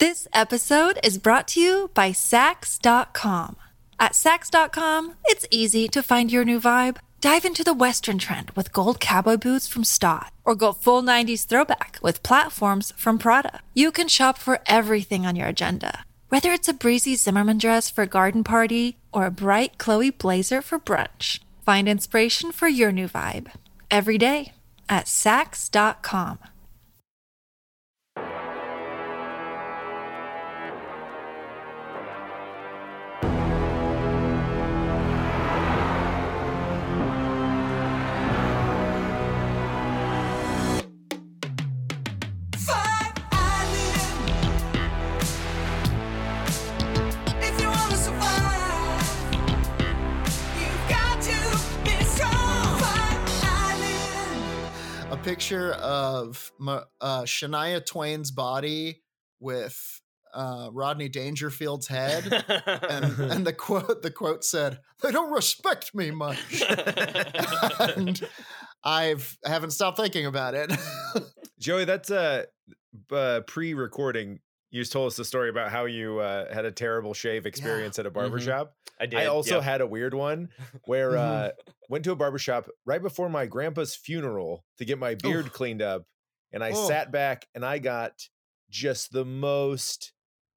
This episode is brought to you by Sax.com. At Sax.com, it's easy to find your new vibe. Dive into the Western trend with gold cowboy boots from Stott, or go full 90s throwback with platforms from Prada. You can shop for everything on your agenda, whether it's a breezy Zimmermann dress for a garden party or a bright Chloe blazer for brunch. Find inspiration for your new vibe every day at Sax.com. Picture of Shania Twain's body with Rodney Dangerfield's head, and the quote said, "They don't respect me much," and I haven't stopped thinking about it. Joey, that's pre-recording. You just told us the story about how you had a terrible shave experience at a barbershop. I did. I also had a weird one where went to a barbershop right before my grandpa's funeral to get my beard cleaned up. And I sat back and I got just the most,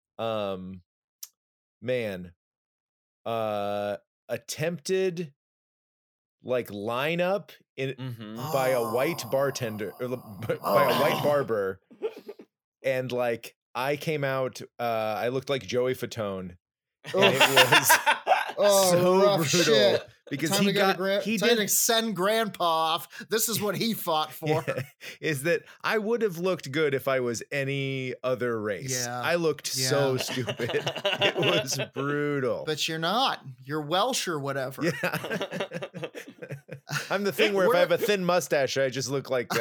attempted like lineup by a white bartender, or by a white barber. And like, I came out, I looked like Joey Fatone. And it was so brutal shit. Because he didn't send grandpa off. This is what he fought for. Yeah, is that I would have looked good if I was any other race. Yeah. I looked so stupid. It was brutal. But you're not. You're Welsh or whatever. Yeah. I'm the thing where if I have a thin mustache, I just look like,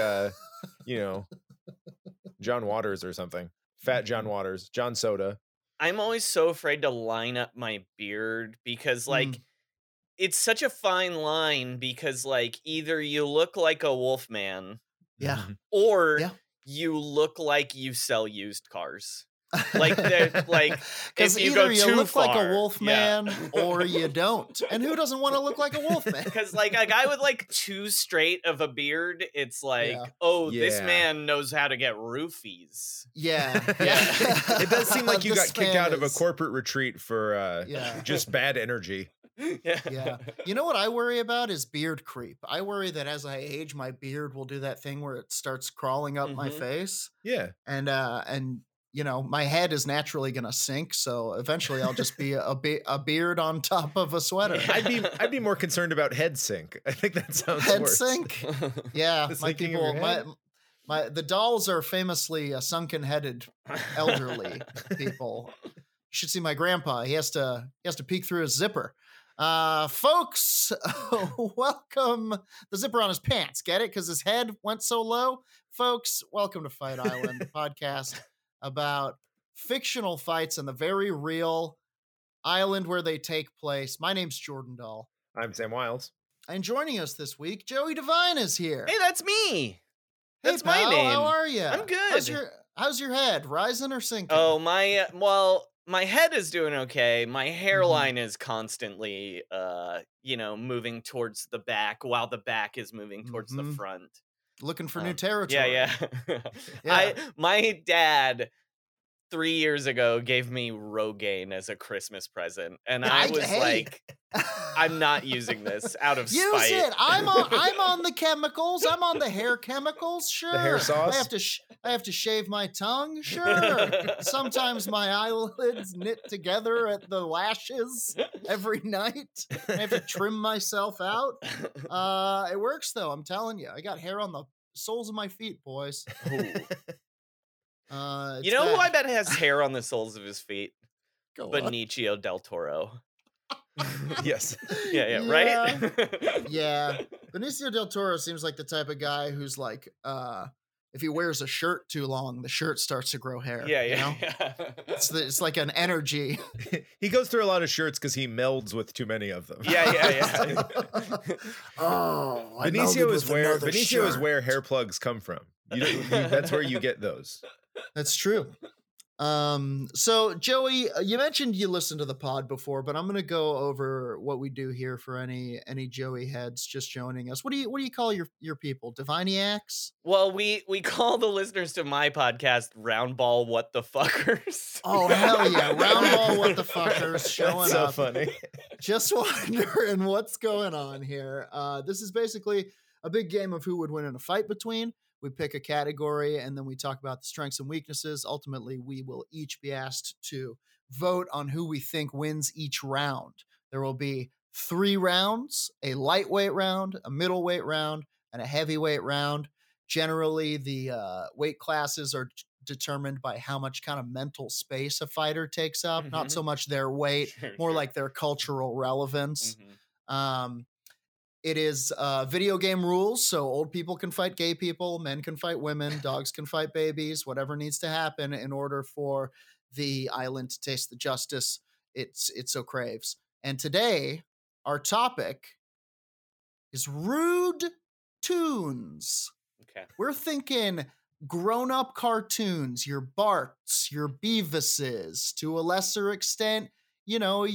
John Waters or something. Fat John Waters, John Soda. I'm always so afraid to line up my beard because, like, it's such a fine line because, like, either you look like a wolf man, or you look like you sell used cars. Like, because either you look like a wolf man or you don't. And who doesn't want to look like a wolf man? Because like a guy with like too straight of a beard, it's like, this man knows how to get roofies. Yeah. It does seem like you got kicked out of a corporate retreat for just bad energy. Yeah. You know what I worry about is beard creep. I worry that as I age, my beard will do that thing where it starts crawling up my face. Yeah. And my head is naturally going to sink. So eventually I'll just be a beard on top of a sweater. I'd be more concerned about head sink. I think that sounds head worse. sink. Yeah. The dolls are famously sunken headed elderly people. You should see my grandpa. He has to peek through his zipper. Folks, welcome. The zipper on his pants. Get it? Because his head went so low. Folks, welcome to Fight Island, the podcast about fictional fights and the very real island where they take place. My name's Jordan Dahl. I'm Sam Wiles. And joining us this week, Joey Devine is here. Hey, that's me. That's hey, pal, my name. How are you? I'm good. How's your head? Rising or sinking? Oh, my head is doing okay. My hairline is constantly, moving towards the back while the back is moving towards the front. Looking for new territory. Yeah. My dad 3 years ago gave me Rogaine as a Christmas present, and I was like, I'm not using this out of spite. Use it. I'm on the chemicals. I'm on the hair chemicals. Sure. The hair sauce. I have to shave my tongue. Sure. Sometimes my eyelids knit together at the lashes every night. I have to trim myself out. It works though. I'm telling you. I got hair on the soles of my feet, boys. Who I bet has hair on the soles of his feet? Benicio del Toro. Yes. Yeah, right? Yeah. Benicio del Toro seems like the type of guy who's like, if he wears a shirt too long, the shirt starts to grow hair. Yeah. You know? It's like an energy. He goes through a lot of shirts because he melds with too many of them. Yeah. Benicio is where hair plugs come from. That's where you get those. That's true. So Joey, you mentioned you listened to the pod before, but I'm going to go over what we do here for any Joey heads just joining us. What do you call your people? Diviniacs? Well, we call the listeners to my podcast Roundball What the Fuckers. Oh, hell yeah. Roundball What the Fuckers showing so up. Funny. Just wondering what's going on here. This is basically a big game of who would win in a fight between. We pick a category and then we talk about the strengths and weaknesses. Ultimately, we will each be asked to vote on who we think wins each round. There will be 3 rounds, a lightweight round, a middleweight round, and a heavyweight round. Generally, the weight classes are determined by how much kind of mental space a fighter takes up, not so much their weight, more like their cultural relevance. It is video game rules, so old people can fight gay people, men can fight women, dogs can fight babies, whatever needs to happen in order for the island to taste the justice it so craves. And today, our topic is rude tunes. Okay. We're thinking grown-up cartoons, your Barts, your Beavises, to a lesser extent, your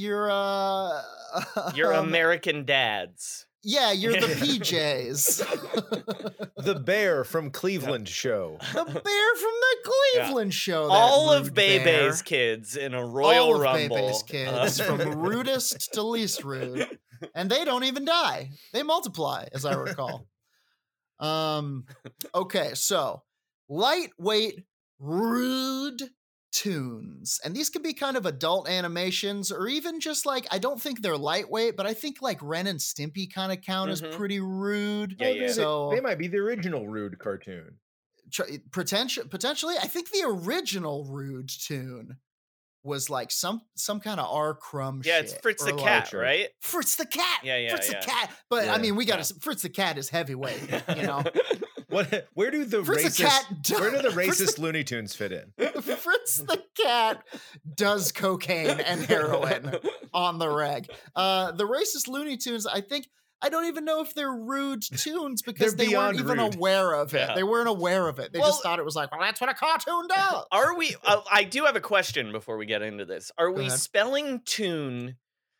American dads. Yeah, you're the PJs. The bear from Cleveland show. The bear from the Cleveland show. All of Bebe's kids in a Royal Rumble. All of Bebe's kids, from rudest to least rude. And they don't even die. They multiply, as I recall. Okay, so lightweight, rude tunes, and these could be kind of adult animations or even just like, I don't think they're lightweight, but I think like Ren and Stimpy kind of count as pretty rude. So they might be the original rude cartoon. Potentially, I think the original rude tune was like some kind of R. Crumb shit. Yeah, it's Fritz the Cat, right? Fritz the Cat. Yeah. Fritz the Cat. But I mean, we got to Fritz the Cat is heavyweight, Where do the racist Looney Tunes fit in? Fritz the Cat does cocaine and heroin on the reg. The racist Looney Tunes, I don't even know if they're rude tunes because they weren't even aware of it. Yeah. They weren't aware of it. They just thought it was like, well, that's what a cartoon does. Are we? I do have a question before we get into this. Are we spelling tune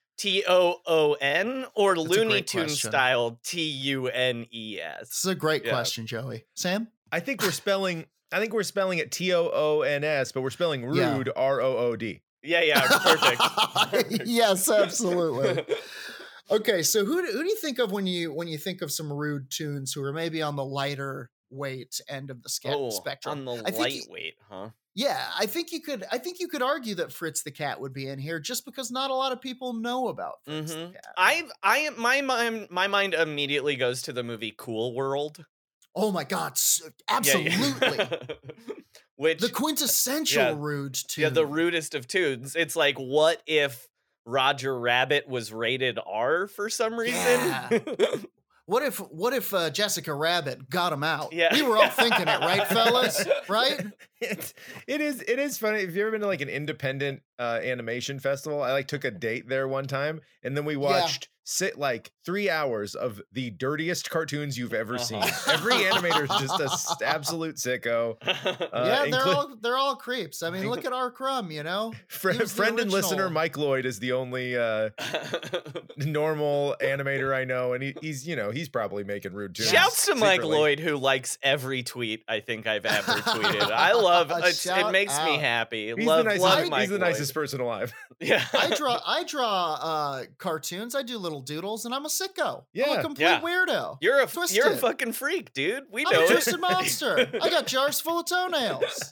TOON or that's Looney Tunes style TUNES? This is a great question, Joey. Sam? I think we're spelling it TOONS, but we're spelling rude ROOD. Yeah, perfect. Yes, absolutely. Okay, so who do you think of when you think of some rude tunes who are maybe on the lighter weight end of the spectrum? On the lightweight, huh? Yeah, I think you could argue that Fritz the Cat would be in here just because not a lot of people know about Fritz the Cat. My mind immediately goes to the movie Cool World. Oh my God, absolutely. Yeah. Which the quintessential rude tune. Yeah, the rudest of tunes. It's like, what if Roger Rabbit was rated R for some reason? Yeah. What if Jessica Rabbit got him out? Yeah. We were all thinking it, right, fellas? Right? It is funny. If you've ever been to like an independent animation festival, I like took a date there one time, and then we watched 3 hours of the dirtiest cartoons you've ever seen. Every animator is just an absolute sicko. They're all creeps. I mean, look at R. Crumb, Friend and listener Mike Lloyd is the only normal animator I know, and he's probably making rude tunes. Shouts to Mike Lloyd, who likes every tweet I think I've ever tweeted. I love it. It makes me happy. He's the nicest person alive. Yeah, I draw cartoons. I do little doodles, and I'm a sicko. I'm a complete weirdo. You're a fucking freak, dude. We know I'm a twisted monster. I got jars full of toenails.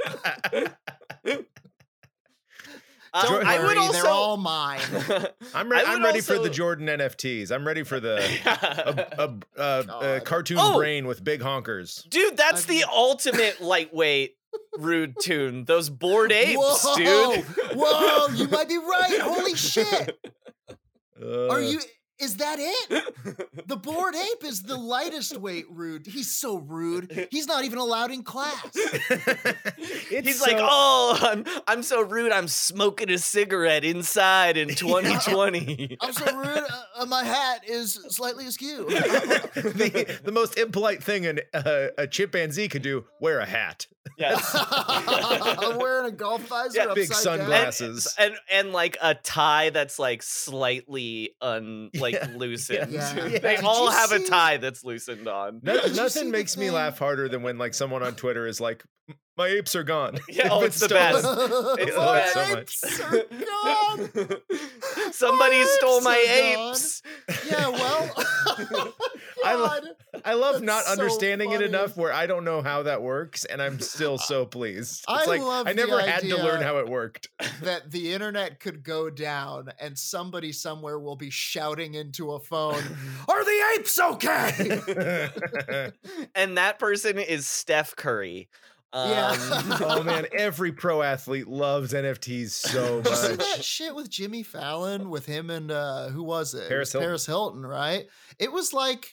Don't worry, they're all mine. I'm ready for the Jordan NFTs. I'm ready for the cartoon brain with big honkers. Dude, that's the ultimate lightweight rude tune. Those Bored Apes, dude. Whoa, you might be right. Holy shit. Are you Is that it? The Bored Ape is the lightest weight rude. He's so rude. He's not even allowed in class. He's like, oh, I'm so rude. I'm smoking a cigarette inside in 2020. I'm so rude. My hat is slightly askew. The most impolite thing a chimpanzee could do: wear a hat. Yes. I'm wearing a golf visor. Yeah, big sunglasses, and like a tie that's like slightly loosened. Yeah. They all have a tie that's loosened on. Nothing makes me laugh harder than when like someone on Twitter is like, "My apes are gone." Yeah, it's the best. My apes are gone. Somebody stole my apes. Yeah, well, I love not so understanding funny. it enough where I don't know how that works, and I'm still so pleased. I It's like love I never the had to idea learn how it worked. That the internet could go down and somebody somewhere will be shouting into a phone, "Are the apes okay?" And that person is Steph Curry. Yeah. Oh man, every pro athlete loves NFTs so Did you see much. that shit with Jimmy Fallon with him and who was it? Paris Hilton. Paris Hilton, right? It was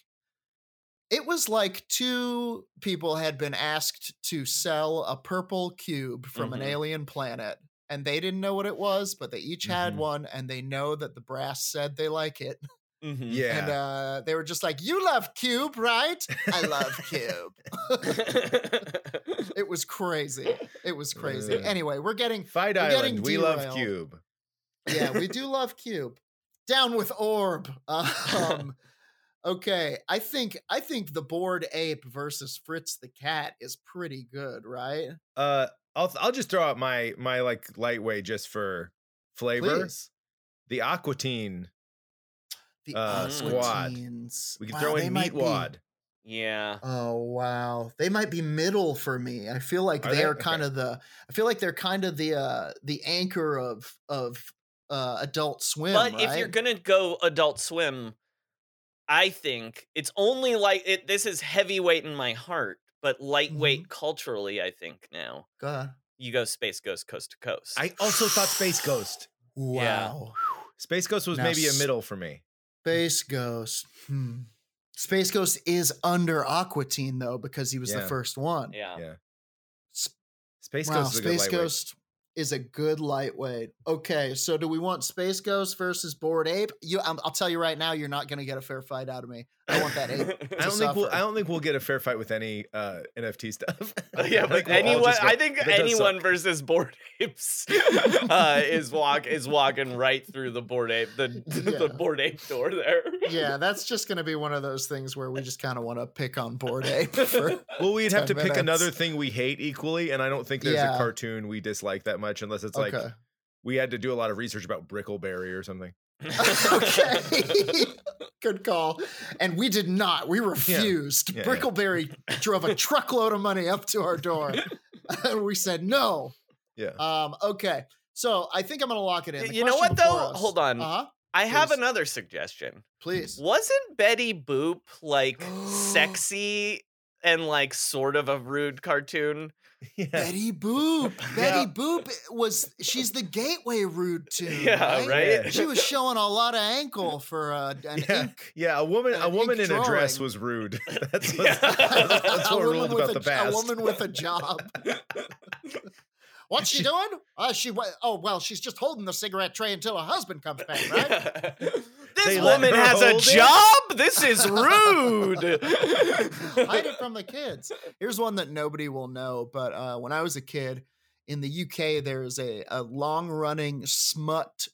like two people had been asked to sell a purple cube from an alien planet, and they didn't know what it was, but they each had one, and they know that the brass said they like it. Yeah. And they were just like, "You love Cube, right?" "I love Cube." It was crazy. It was crazy. Anyway, we're getting Fight we're Island. getting We love derailed. Cube. Yeah, we do love Cube. Down with Orb. Okay, I think the Bored Ape versus Fritz the Cat is pretty good, right? I'll just throw out my like lightweight just for flavor. Please. The Aquatine. The squad. Aquatines. We can throw in Meatwad. Yeah. Oh wow, they might be middle for me. I feel like they're kind of the. I feel like they're kind of the anchor of Adult Swim. But right? if you're gonna go Adult Swim, I think it's only like it. This is heavyweight in my heart, but lightweight culturally. I think now. Go ahead. You go Space Ghost Coast to Coast. I also thought Space Ghost. Wow. Yeah. Space Ghost was Now maybe a middle for me. Space Ghost. Space Ghost is under Aquatine though because he was the first one. Yeah. Space Wow, Ghost is a good Space lightweight. Ghost is a good lightweight. Okay, so do we want Space Ghost versus Bored Ape? I'll tell you right now, you're not going to get a fair fight out of me. I want that ape. I don't think we'll get a fair fight with any NFT stuff. Yeah, but anyone. I think anyone suck. versus Bored Apes is walking right through the Bored Ape the Bored Ape door there. Yeah, that's just going to be one of those things where we just kind of want to pick on Bored Ape. Well, we'd have to 10 pick minutes. another thing we hate equally, and I don't think there's a cartoon we dislike that much unless it's like we had to do a lot of research about Brickleberry or something. Okay. Good call. And we did not. We refused. Brickleberry drove a truckload of money up to our door. And we said no. Yeah. Okay. So I think I'm going to lock it in. You know what, though? Hold on. I have Please. another suggestion. Please. Wasn't Betty Boop like sexy and like sort of a rude cartoon? Yeah. Betty Boop. Betty Boop she's the gateway rude too. Yeah, right? She was showing a lot of ankle for an ink. Yeah, a woman in a dress was rude. That's what ruled about the past. A woman with a job. What's she doing? She's just holding the cigarette tray until her husband comes back, right? This woman has a job? This is rude. Hide it from the kids. Here's one that nobody will know, but when I was a kid, in the UK, there's a long-running smut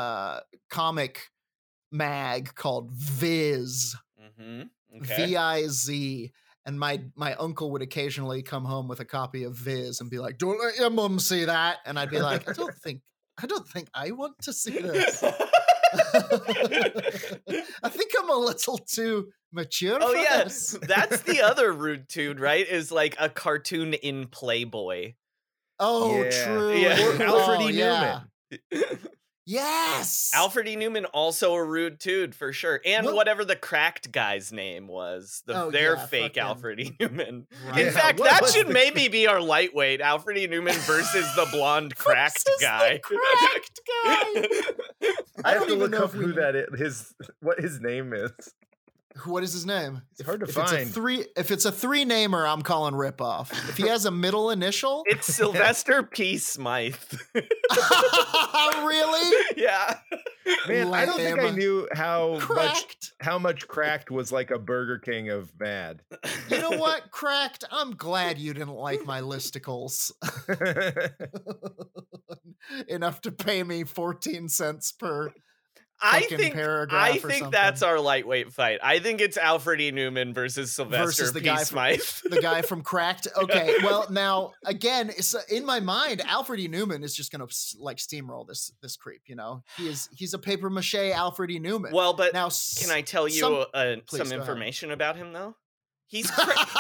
comic mag called Viz. Okay. VIZ. And my uncle would occasionally come home with a copy of Viz and be like, "Don't let your mum see that." And I'd be like, I don't think I want to see this. I think I'm a little too mature for this. That's the other rude dude, right? Is like a cartoon in Playboy. Oh, true. Yeah. Alfred E. Newman. Yes. Alfred E. Newman, also a rude dude for sure. And whatever the cracked guy's name was. Their fake Alfred E. Newman. Right. In fact, that should maybe be our lightweight. Alfred E. Newman versus the blonde cracked guy. Cracked guy. I don't even know who that is. What his name is. What is his name? It's hard to find. If it's a three-namer, I'm calling ripoff. If he has a middle initial, it's Sylvester P. Smythe. Really? Yeah. Man, I don't think I knew how much Cracked was like a Burger King of bad. You know what, Cracked? I'm glad you didn't like my listicles enough to pay me 14 cents per. I think that's our lightweight fight. I think it's Alfred E. Newman versus Sylvester P. Smythe. The guy from Cracked. Okay, well, now, again, in my mind, Alfred E. Newman is just going to, like, steamroll this creep, you know? He's a papier-mâché Alfred E. Newman. Well, but now, can I tell you some information about him, though? He's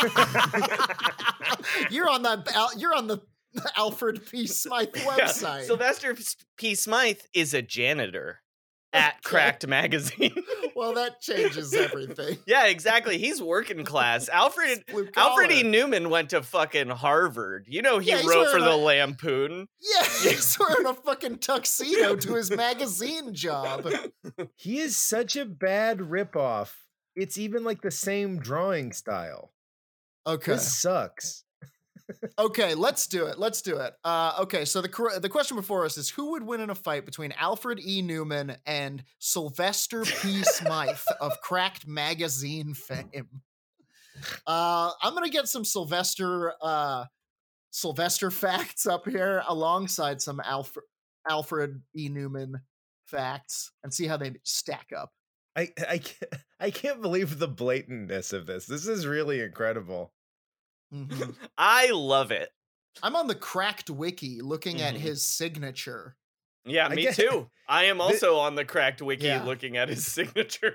You're on the Alfred P. Smythe website. Yeah. Sylvester P. Smythe is a janitor at Cracked Magazine. Well, that changes everything. Yeah, exactly. He's working class. Alfred E. Newman went to fucking Harvard. You know, he wrote for the Lampoon. Yeah, he's wearing a fucking tuxedo to his magazine job. He is such a bad ripoff. It's even like the same drawing style. Okay. This sucks. Okay, let's do it. Okay, so the question before us is, who would win in a fight between Alfred E. Newman and Sylvester P. Smythe of Cracked Magazine fame? I'm gonna get some Sylvester facts up here alongside some Alfred E. Newman facts and see how they stack up. I can't believe the blatantness of this. This is really incredible. Mm-hmm. I love it. I'm on the Cracked wiki looking at his signature. Yeah, me too. I am also on the Cracked wiki looking at his signature.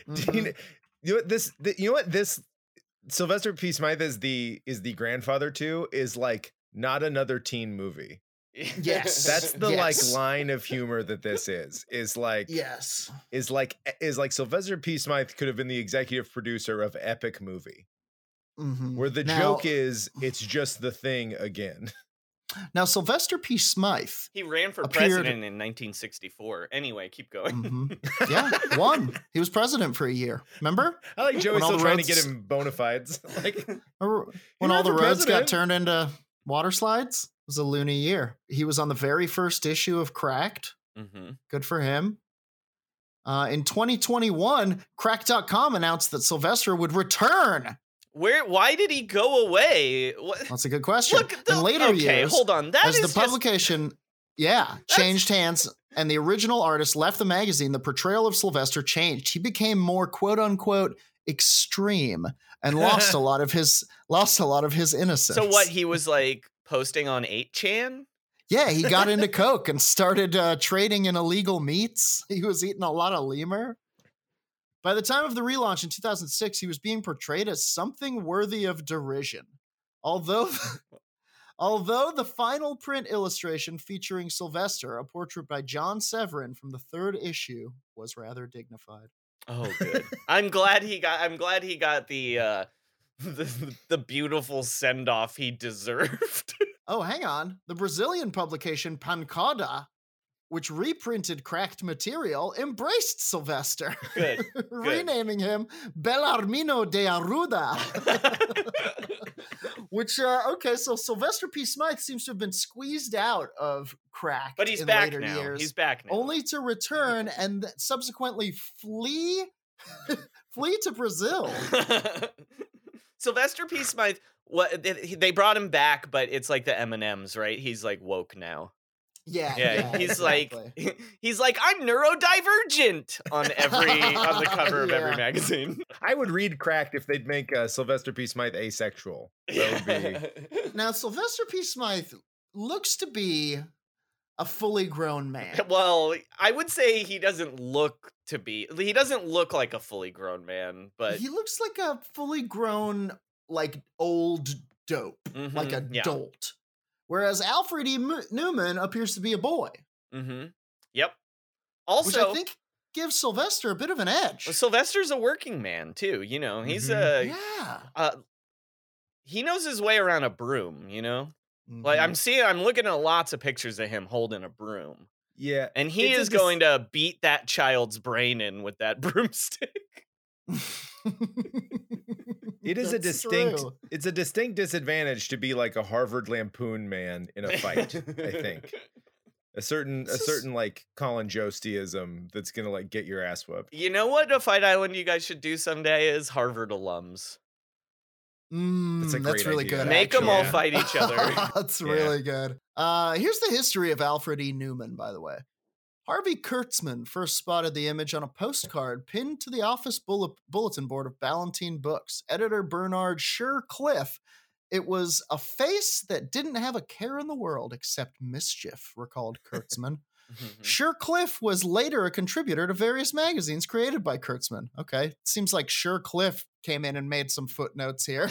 You know what this Sylvester P. Smythe is the grandfather to is like not another teen movie. Yes. That's the like line of humor that this is like Sylvester P. Smythe could have been the executive producer of Epic Movie. Mm-hmm. Where the joke is, it's just the thing again. Now, Sylvester P. Smythe. He ran for president in 1964. Anyway, keep going. Mm-hmm. Yeah, won. He was president for a year. Remember? I like Joey still trying to get him bona fides. Like, when all the roads got turned into water slides? It was a loony year. He was on the very first issue of Cracked. Mm-hmm. Good for him. In 2021, Cracked.com announced that Sylvester would return. Why did he go away? That's a good question. In later years, hold on. As the publication changed hands and the original artist left the magazine, the portrayal of Sylvester changed. He became more quote unquote extreme and lost a lot of his innocence. So what, he was like posting on 8chan? Yeah, he got into coke and started trading in illegal meats. He was eating a lot of lemur. By the time of the relaunch in 2006, he was being portrayed as something worthy of derision. Although the final print illustration featuring Sylvester, a portrait by John Severin from the third issue, was rather dignified. Oh, good. I'm glad he got the beautiful send-off he deserved. Oh, hang on. The Brazilian publication Pancada, which reprinted Cracked material, embraced Sylvester, renaming him Belarmino de Arruda. Which, so Sylvester P. Smythe seems to have been squeezed out of Cracked, but he's in back later now. years. He's back now, only to return and subsequently flee to Brazil. Sylvester P. Smythe. They brought him back, but it's like the M&Ms, right? He's like woke now. Yeah. He's like I'm neurodivergent on the cover of every magazine. I would read Cracked if they'd make Sylvester P. Smythe asexual. That would be. Now, Sylvester P. Smythe looks to be a fully grown man. Well, I would say he doesn't look like a fully grown man, but he looks like a fully grown, like, old dope, like a dolt. Whereas Alfred E. Newman appears to be a boy. Mm-hmm. Yep. Also, which I think gives Sylvester a bit of an edge. Well, Sylvester's a working man too. You know, he's he knows his way around a broom. You know, like I'm looking at lots of pictures of him holding a broom. Yeah, and he is going to beat that child's brain in with that broomstick. It is it's a distinct disadvantage to be like a Harvard Lampoon man in a fight. I think a certain like Colin Jost-ism that's gonna like get your ass whooped. You know what a Fight Island you guys should do someday is Harvard alums. That's really good. Make them all fight each other. That's really good. Here's the history of Alfred E. Neuman, by the way. Harvey Kurtzman first spotted the image on a postcard pinned to the office bulletin board of Ballantine Books. Editor Bernard Shercliffe. It was a face that didn't have a care in the world except mischief, recalled Kurtzman. Shercliffe was later a contributor to various magazines created by Kurtzman. Okay, seems like Shercliffe came in and made some footnotes here.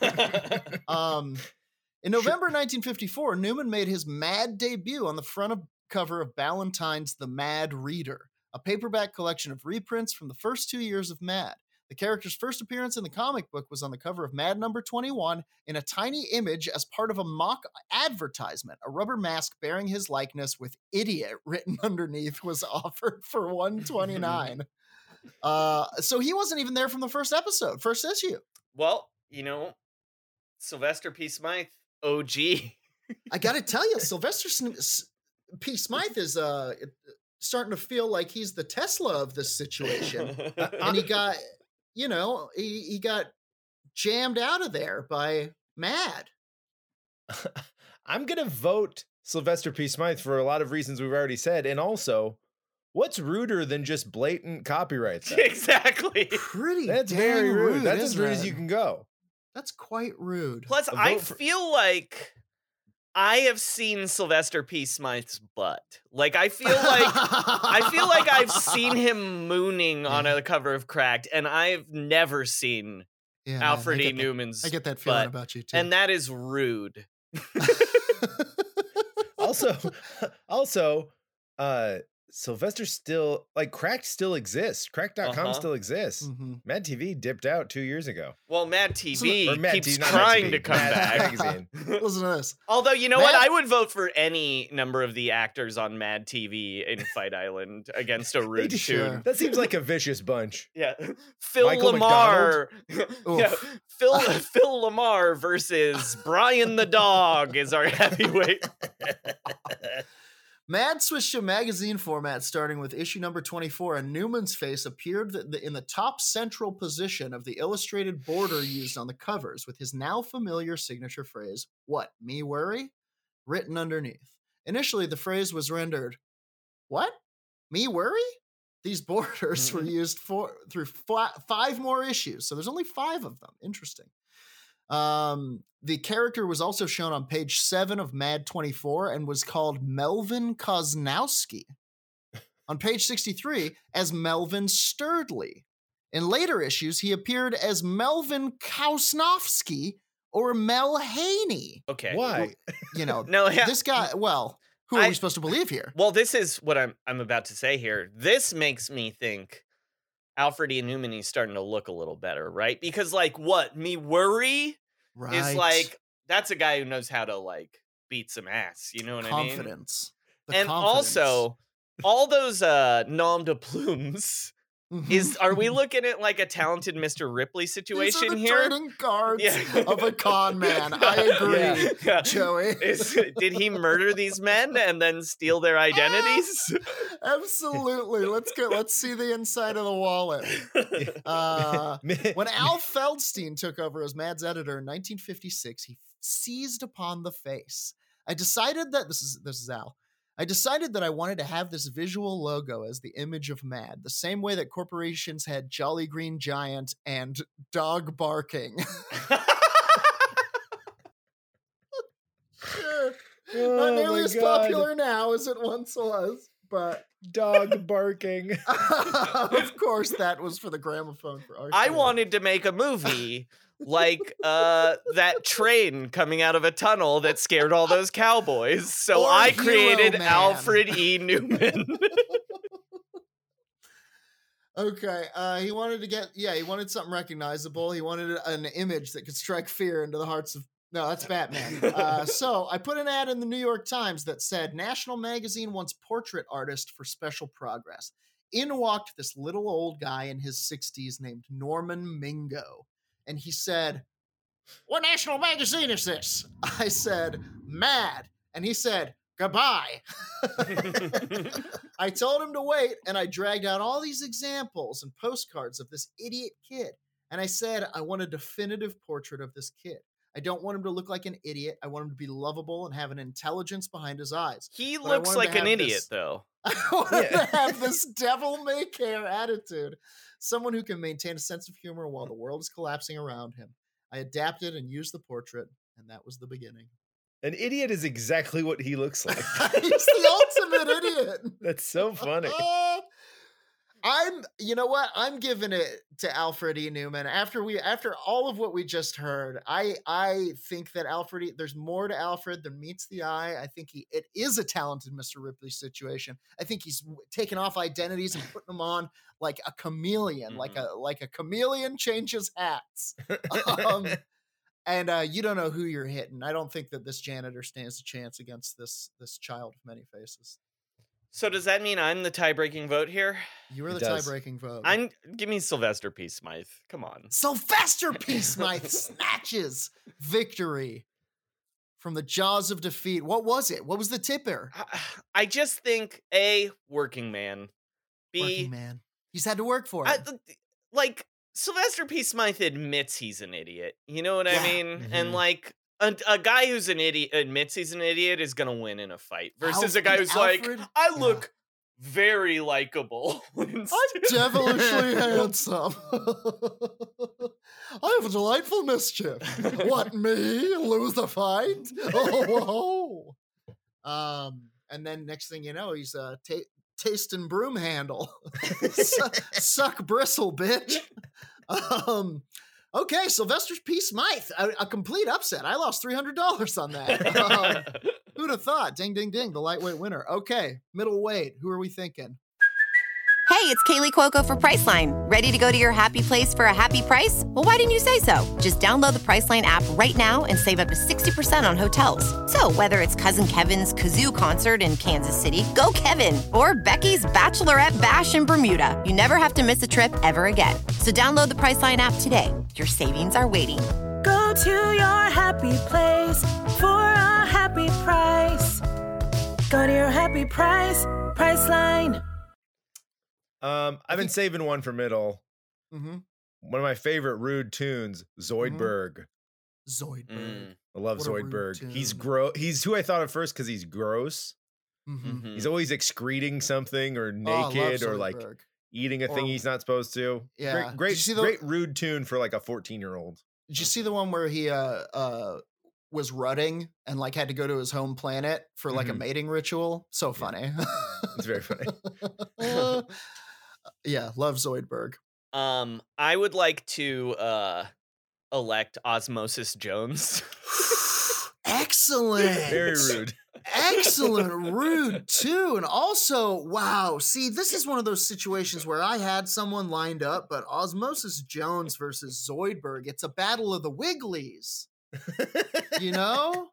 In November 1954, Neuman made his Mad debut on the front cover of Ballantyne's The Mad Reader, a paperback collection of reprints from the first 2 years of Mad. The character's first appearance in the comic book was on the cover of Mad number 21 in a tiny image as part of a mock advertisement. A rubber mask bearing his likeness with "idiot" written underneath was offered for $129. So he wasn't even there from the first issue. Well, you know, Sylvester P. Smythe, OG. I gotta tell you, Sylvester P. Smythe is starting to feel like he's the Tesla of this situation. And he got, he got jammed out of there by Mad. I'm going to vote Sylvester P. Smythe for a lot of reasons we've already said. And also, what's ruder than just blatant copyright theft? Exactly. That's very rude. That's as rude as you can go. That's quite rude. Plus, I feel like I have seen Sylvester P. Smythe's butt. Like, I feel like I've seen him mooning on a cover of Cracked, and I've never seen Alfred E. Newman's I get that feeling about you, too. And that is rude. Also, Sylvester still, like, Cracked still exists. Cracked.com still exists. Mad TV dipped out 2 years ago. Well, Mad TV keeps trying to come back. Listen to this. Although, you know what? I would vote for any number of the actors on Mad TV in Fight Island against a rude tune. That seems like a vicious bunch. Yeah. Phil Lamar. Phil Lamar versus Brian the Dog is our heavyweight. Mad switched to magazine format starting with issue number 24, and Newman's face appeared in the top central position of the illustrated border used on the covers, with his now familiar signature phrase, "What, me worry?" written underneath. Initially, the phrase was rendered, "What? Me worry?" These borders were used through 5 more issues, so there's only 5 of them. Interesting. The character was also shown on page 7 of Mad 24 and was called Melvin Koznowski. On page 63 as Melvin Sturdley. In later issues, he appeared as Melvin Kausnowski or Mel Haney. Okay. Why? This guy, who are we supposed to believe here? Well, this is what I'm about to say here. This makes me think Alfred E. Newman is starting to look a little better, right? Because, like, what, me worry? Right. Is like, that's a guy who knows how to, like, beat some ass. You know what I mean? Confidence. Also, all those nom de plumes. Are we looking at like a talented Mr. Ripley situation These are the here? trading cards of a con man. I agree, Joey. Did he murder these men and then steal their identities? Absolutely. Let's see the inside of the wallet. When Al Feldstein took over as Mad's editor in 1956, he seized upon the face. I decided that this is Al. I decided that I wanted to have this visual logo as the image of Mad, the same way that corporations had Jolly Green Giant and dog barking. Sure. Not nearly as popular now as it once was, but dog barking. Of course, that was for the gramophone for our I wanted to make a movie like that train coming out of a tunnel that scared all those cowboys. So I created Alfred E. Newman. Okay. He wanted something recognizable. He wanted an image that could strike fear into the hearts of. No, that's Batman. So I put an ad in the New York Times that said, National Magazine wants portrait artist for special progress. In walked this little old guy in his 60s named Norman Mingo. And he said, what national magazine is this? I said, Mad. And he said, goodbye. I told him to wait, and I dragged out all these examples and postcards of this idiot kid. And I said, I want a definitive portrait of this kid. I don't want him to look like an idiot. I want him to be lovable and have an intelligence behind his eyes. He looks like an idiot, though. I want him to have this devil-may-care attitude. Someone who can maintain a sense of humor while the world is collapsing around him. I adapted and used the portrait, and that was the beginning. An idiot is exactly what he looks like. He's the ultimate idiot. That's so funny. You know what? I'm giving it to Alfred E. Newman. After all of what we just heard, I think that there's more to Alfred than meets the eye. I think it is a talented Mr. Ripley situation. I think he's taking off identities and putting them on like a chameleon, like a chameleon changes hats. And you don't know who you're hitting. I don't think that this janitor stands a chance against this child of many faces. So does that mean I'm the tie-breaking vote here? You were the tie-breaking vote. Give me Sylvester P. Smythe. Come on. Sylvester P. Smythe snatches victory from the jaws of defeat. What was it? What was the tipper? I just think A, working man. B, working man. He's had to work for it. Sylvester P. Smythe admits he's an idiot. You know what I mean? Mm-hmm. And a guy who's an idiot admits he's an idiot is gonna win in a fight versus a guy who's I look very likable. I'm devilishly handsome. I have a delightful mischief. What, me? Lose the fight? Oh. And then next thing you know, he's tasting broom handle. Suck bristle, bitch. Okay, Sylvester P. Smythe, a complete upset. I lost $300 on that. Who'd have thought? Ding, ding, ding, the lightweight winner. Okay, middleweight, who are we thinking? Hey, it's Kaylee Cuoco for Priceline. Ready to go to your happy place for a happy price? Well, why didn't you say so? Just download the Priceline app right now and save up to 60% on hotels. So whether it's Cousin Kevin's Kazoo Concert in Kansas City, go Kevin, or Becky's Bachelorette Bash in Bermuda, you never have to miss a trip ever again. So download the Priceline app today. Your savings are waiting. Go to your happy place for a happy price. Go to your happy price, Priceline. I've been saving one for middle. Mm-hmm. One of my favorite rude tunes, Zoidberg. Zoidberg. I love Zoidberg. He's who I thought of first because he's gross. Mm-hmm. He's always excreting something or naked or like eating a thing he's not supposed to. Yeah. Great rude tune for like a 14-year-old. Did you see the one where he was rutting and like had to go to his home planet for like a mating ritual? So funny. It's very funny. Yeah, love Zoidberg. I would like to elect Osmosis Jones. Excellent. Very rude. Excellent. Rude too. And also, wow. See, this is one of those situations where I had someone lined up, but Osmosis Jones versus Zoidberg, it's a battle of the Wigglies. You know?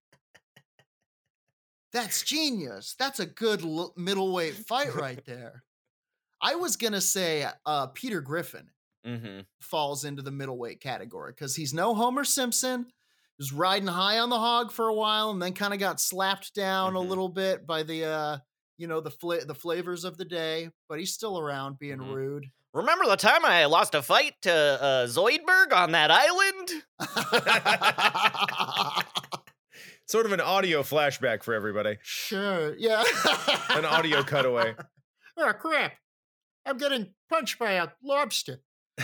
That's genius. That's a good middleweight fight right there. I was going to say Peter Griffin falls into the middleweight category because he's no Homer Simpson. He was riding high on the hog for a while and then kind of got slapped down a little bit by the flavors of the day, but he's still around being rude. Remember the time I lost a fight to Zoidberg on that island? Sort of an audio flashback for everybody. Sure, yeah. An audio cutaway. Oh, crap. I'm getting punched by a lobster.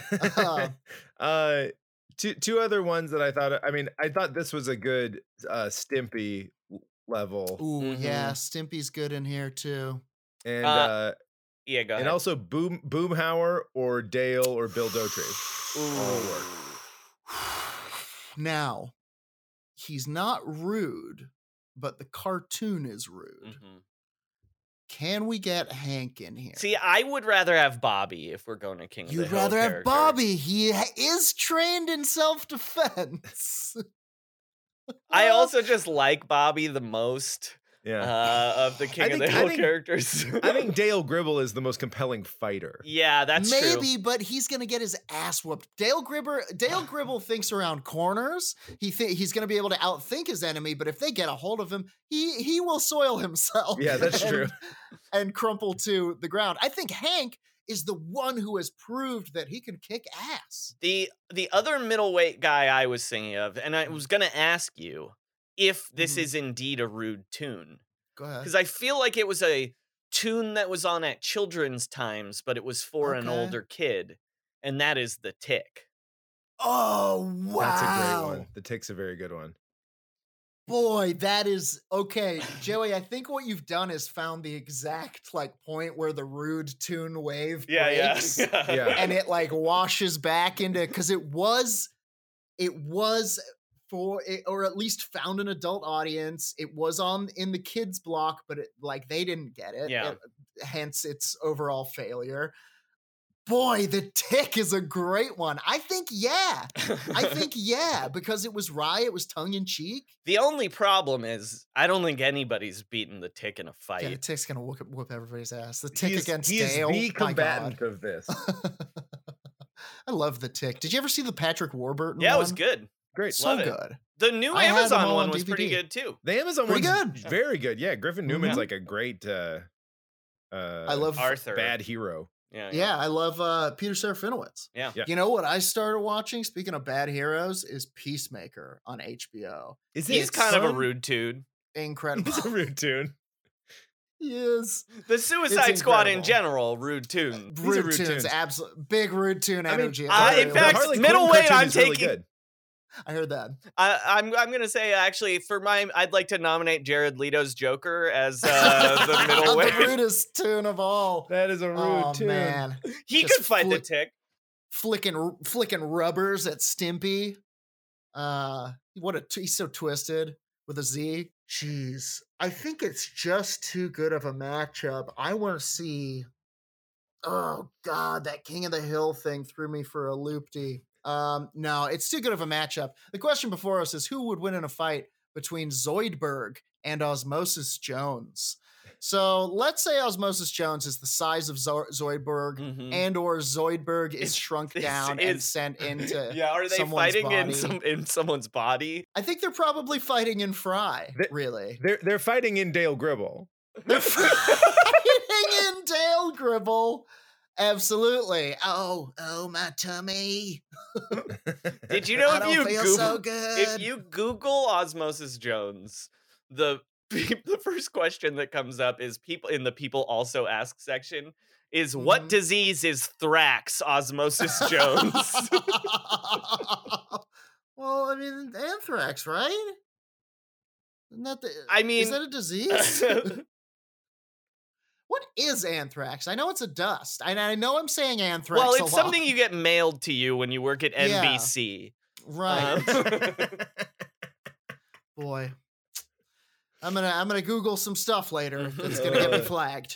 Two other ones that I thought this was a good Stimpy level. Ooh, yeah, Stimpy's good in here too. And yeah, go ahead. And also Boomhauer or Dale or Bill Dauterive. Ooh. Now, he's not rude, but the cartoon is rude. can we get Hank in here? See, I would rather have Bobby if we're going to King of the Hill. You'd rather have Bobby. He is trained in self-defense. I also just like Bobby the most. Yeah. Of the King of the Hill characters. I think Dale Gribble is the most compelling fighter. Yeah, that's true. Maybe, but he's going to get his ass whooped. Dale Gribble thinks around corners. He's going to be able to outthink his enemy, but if they get a hold of him, he will soil himself. Yeah, that's true. And crumple to the ground. I think Hank is the one who has proved that he can kick ass. The other middleweight guy I was thinking of, and I was going to ask you, if this is indeed a rude tune. Go ahead. Because I feel like it was a tune that was on at children's times, but it was for an older kid, and that is The Tick. Oh, wow. That's a great one. The Tick's a very good one. Boy, that is okay. Joey, I think what you've done is found the exact point where the rude tune wave breaks. Yeah. And it washes back into, because it was for it, or at least found an adult audience. It was in the kids block, but they didn't get it. Yeah. Hence its overall failure. Boy, The Tick is a great one. I think yeah, because it was wry, it was tongue in cheek. The only problem is I don't think anybody's beaten The Tick in a fight. Yeah, The Tick's gonna whoop everybody's ass. The Tick against He Dale. is the combatant of this. I love The Tick. Did you ever see the Patrick Warburton? Yeah, one? it was good. Great. So good. The new Amazon one was pretty good too. The Amazon Pretty one's good. very good. Yeah, Griffin Newman's a great I love Arthur. bad hero. Yeah, I love Peter Serafinowicz. Yeah. You know what I started watching, speaking of bad heroes, is Peacemaker on HBO. He's kind of a rude dude. Incredible. It's a rude tune. He is. The Suicide Squad in general, rude tune. Rude tunes, absolutely. Big rude tune energy. In fact, middleweight, I'm taking. Really I heard that. I'm gonna say actually I'd like to nominate Jared Leto's Joker as the middleweight. The rudest tune of all. That is a rude tune. Man, he could fight the Tick. Flicking rubbers at Stimpy. He's so twisted with a Z. Jeez, I think it's just too good of a matchup. I want to see. Oh God, that King of the Hill thing threw me for a loop-de. No, it's too good of a matchup. The question before us is who would win in a fight between Zoidberg and Osmosis Jones. So let's say Osmosis Jones is the size of Zoidberg, and or Zoidberg is shrunk down and sent into are they fighting body. in someone's body? I think they're probably fighting in Fry, really. They're fighting in Dale Gribble. They're fighting in Dale Gribble. Absolutely. Oh, my tummy. Did you know if you Google Osmosis Jones, the first question that comes up is people in the people also ask section is what disease is Thrax Osmosis Jones? Well, I mean, anthrax, right? Isn't that is that a disease? What is anthrax? I know it's a dust. I know I'm saying anthrax. Well, it's something you get mailed to you when you work at NBC. Yeah, right. Boy. I'm gonna Google some stuff later that's gonna get me flagged.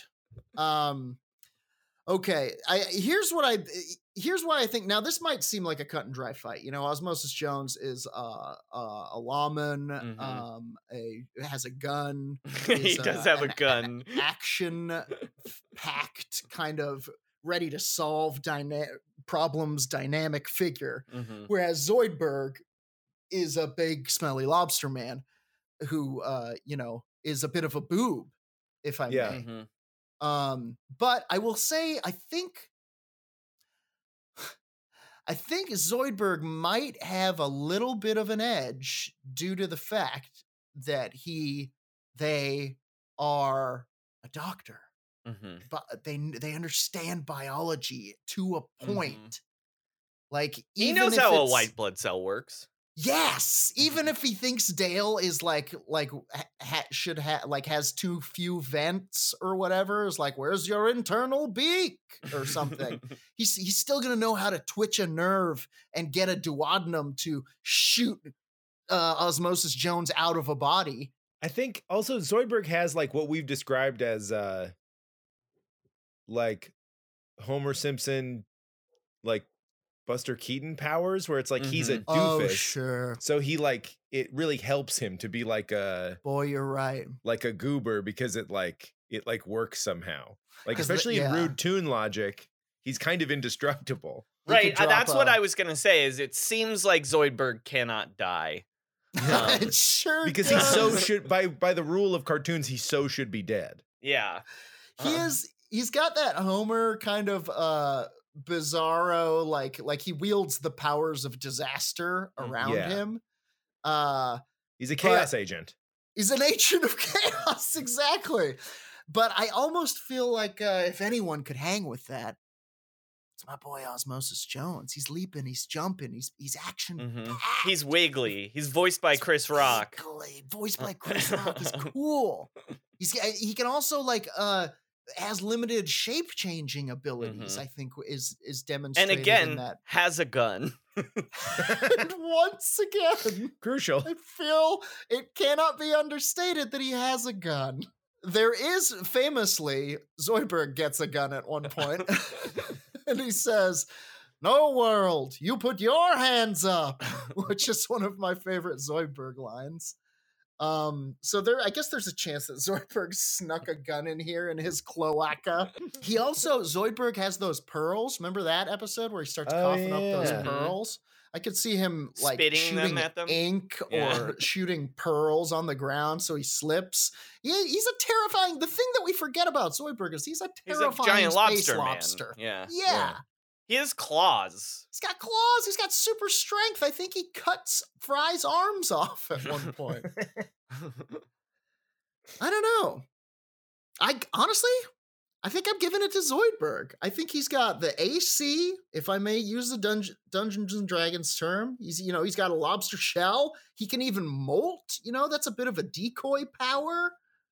Okay. Here's why I think now this might seem like a cut and dry fight. You know, Osmosis Jones is a lawman, has a gun. He does have a gun. Action packed, kind of ready to solve problems, dynamic figure. Whereas Zoidberg is a big smelly lobster man who is a bit of a boob, if I may. But I will say I think Zoidberg might have a little bit of an edge due to the fact that they are a doctor. But they understand biology to a point. Like he knows how a white blood cell works. Yes, even if he thinks Dale is has too few vents or whatever, is like, where's your internal beak or something? he's still gonna know how to twitch a nerve and get a duodenum to shoot Osmosis Jones out of a body. I think also Zoidberg has what we've described as like Homer Simpson, like Buster Keaton powers, where it's like he's a doofus. Oh, sure. So he like it really helps him to be like a boy. You're right. Like a goober because it works somehow. Like especially in Rude Toon logic, he's kind of indestructible. Right. That's what I was gonna say. Is it seems like Zoidberg cannot die. It sure because does. he so should by the rule of cartoons, he so should be dead. Yeah. He's got that Homer kind of bizarro, like he wields the powers of disaster around him. He's a chaos agent. He's an agent of chaos, exactly. But I almost feel like if anyone could hang with that, it's my boy Osmosis Jones. He's leaping, he's jumping, he's action. He's wiggly. He's voiced by Chris Rock. Voiced by Chris Rock. He's cool. He can also like has limited shape changing abilities. I think is demonstrated. And again, in that. Has a gun. And once again, crucial. I feel it cannot be understated that he has a gun. There is famously Zoidberg gets a gun at one point. And he says, "No world, you put your hands up," which is one of my favorite Zoidberg lines. So I guess there's a chance that Zoidberg snuck a gun in here in his cloaca. Zoidberg has those pearls. Remember that episode where he starts coughing up those pearls? I could see him like spitting shooting them at them. ink or shooting pearls on the ground so he slips. He's a terrifying. The thing that we forget about Zoidberg is he's a terrifying giant lobster. Yeah. He has claws. He's got claws. He's got super strength. I think he cuts Fry's arms off at one point. I don't know. I think I'm giving it to Zoidberg. I think he's got the AC, if I may use the Dungeons and Dragons term. He's got a lobster shell. He can even molt. That's a bit of a decoy power.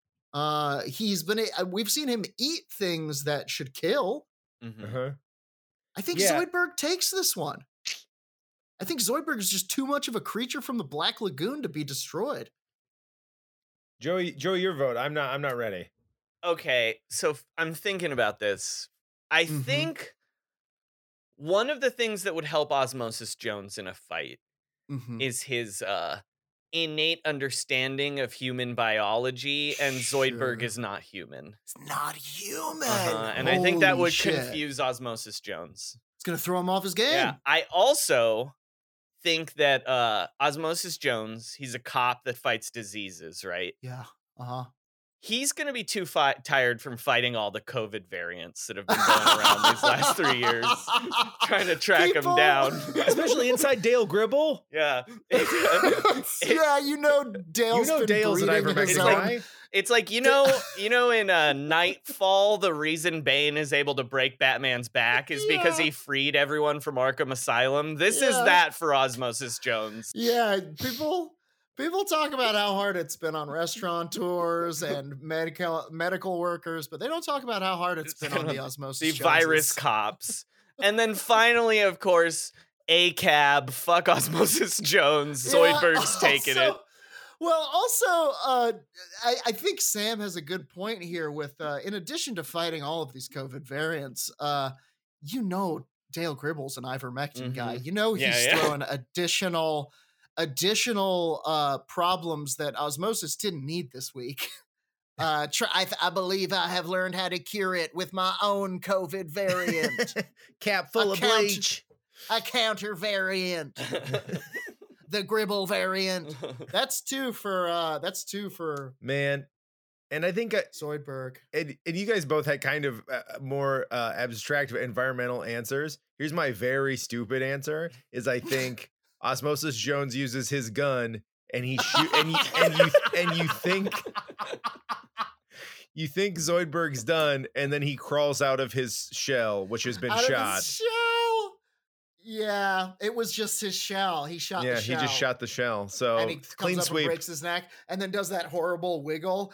We've seen him eat things that should kill. I think Zoidberg takes this one. I think Zoidberg is just too much of a creature from the Black Lagoon to be destroyed. Joey, your vote. I'm not ready. Okay, so I'm thinking about this. I think one of the things that would help Osmosis Jones in a fight is his innate understanding of human biology, and Zoidberg is not human. It's not human. And I think that would confuse Osmosis Jones. It's going to throw him off his game. Yeah, I also think that Osmosis Jones, he's a cop that fights diseases, right? Yeah. He's going to be too tired from fighting all the COVID variants that have been going around these last 3 years, trying to track him down. Especially inside Dale Gribble. Yeah. Dale's an ivermectin guy. It's like, in Nightfall, the reason Bane is able to break Batman's back is because he freed everyone from Arkham Asylum. This is that for Osmosis Jones. Yeah, People talk about how hard it's been on restaurateurs and medical workers, but they don't talk about how hard it's been on the Osmosis the Joneses. Virus cops. And then finally, of course, ACAB, fuck Osmosis Jones. Zoidberg's taking it. Well, also, I think Sam has a good point here with, in addition to fighting all of these COVID variants, Dale Gribble's an ivermectin guy. He's throwing additional problems that Osmosis didn't need this week. I believe I have learned how to cure it with my own COVID variant. Cap full of bleach. A counter variant. The Gribble variant. That's two for man. And I think Zoidberg. And you guys both had kind of more abstract environmental answers. Here's my very stupid answer: is I think Osmosis Jones uses his gun and he shoot and you think Zoidberg's done, and then he crawls out of his shell, which has been shot. Yeah, it was just his shell. He shot the shell. Yeah, he just shot the shell. So and he clean comes up sweep. And breaks his neck, and then does that horrible wiggle.